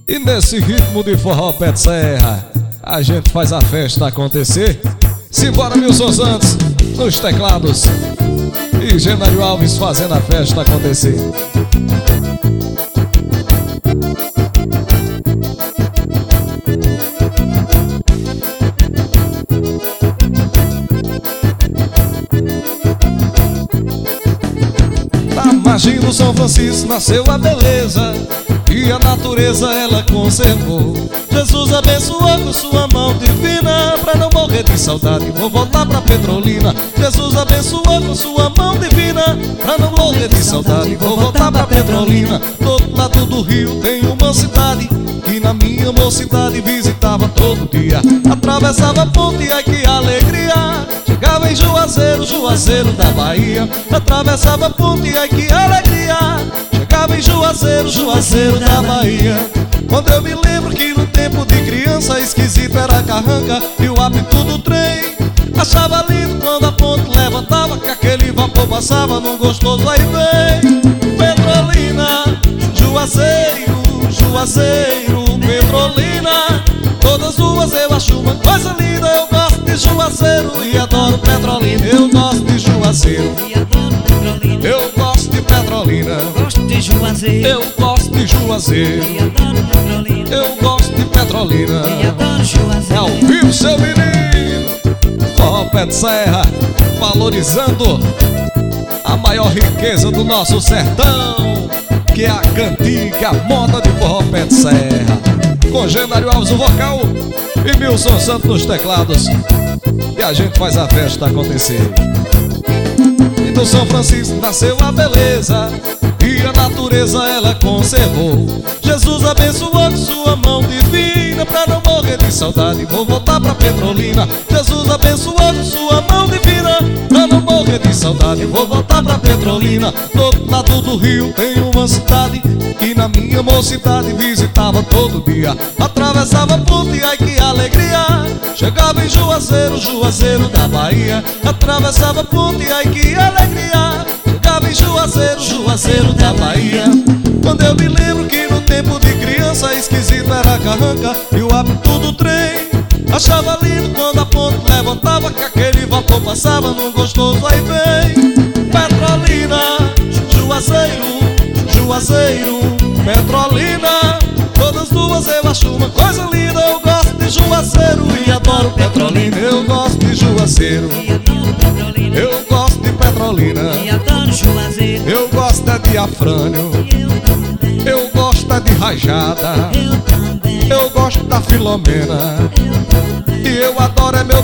E nesse ritmo de forró pé de serra, a gente faz a festa acontecer. Simbora, Milson Santos nos teclados e Genário Alves fazendo a festa acontecer. Na margem do São Francisco nasceu a beleza e a natureza ela conservou. Jesus abençoou com sua mão divina, pra não morrer de saudade vou voltar pra Petrolina. Jesus abençoou com sua mão divina, pra não morrer de saudade vou voltar pra Petrolina. Do outro lado do rio tem uma cidade que na minha mocidade visitava todo dia. Atravessava a ponte, ai que alegria, chegava em Juazeiro, Juazeiro da Bahia. Atravessava a ponte, ai que alegria, chegava em Juazeiro, Juazeiro da Bahia. Quando eu me lembro que no tempo de criança esquisito era a carranca e o hábito do trem. Achava lindo quando a ponte levantava, que aquele vapor passava num gostoso vai e vem. Petrolina, Juazeiro, Juazeiro, Petrolina, todas duas eu acho uma coisa linda. Eu gosto de Juazeiro e adoro Petrolina. Eu gosto de Juazeiro e adoro Petrolina. Eu gosto de Petrolina. Gosto de Juazeiro. Eu gosto de Juazeiro E adoro Petrolina. Eu gosto de Petrolina. E adoro Juazeiro. Ao vivo, seu menino, forró pé de serra, valorizando a maior riqueza do nosso sertão, que é a cantiga, a moda de forró pé de serra. Com Genário Alves o vocal e Milson Santos nos teclados, e a gente faz a festa acontecer. E do São Francisco nasceu a beleza e a natureza ela conservou. Jesus abençoou com sua mão divina, pra não morrer de saudade vou voltar pra Petrolina. Jesus abençoou com sua mão divina, pra não morrer de saudade vou voltar pra Petrolina. Do outro lado do rio tem uma cidade que na minha mocidade visitava todo dia. Atravessava a ponte, ai que alegria, chegava em Juazeiro, Juazeiro da Bahia. Atravessava a ponte, ai que alegria, chegava em Juazeiro, Juazeiro da Bahia. Quando eu me lembro que no tempo de criança esquisito era a carranca e o hábito do trem. Achava lindo quando a ponte levantava, que aquele vapor passava num gostoso vai e vem. Petrolina, Juazeiro, Juazeiro, Petrolina, todas duas eu acho uma coisa linda. Eu gosto de Juazeiro e adoro Petrolina. Eu gosto de Juazeiro E adoro Petrolina. Eu gosto de Petrolina. E adoro Juazeiro. Eu gosto é de Afrânio. Eu também. Eu gosto é de Rajada. Eu também. Eu gosto da Filomena. Eu também. E eu adoro é meu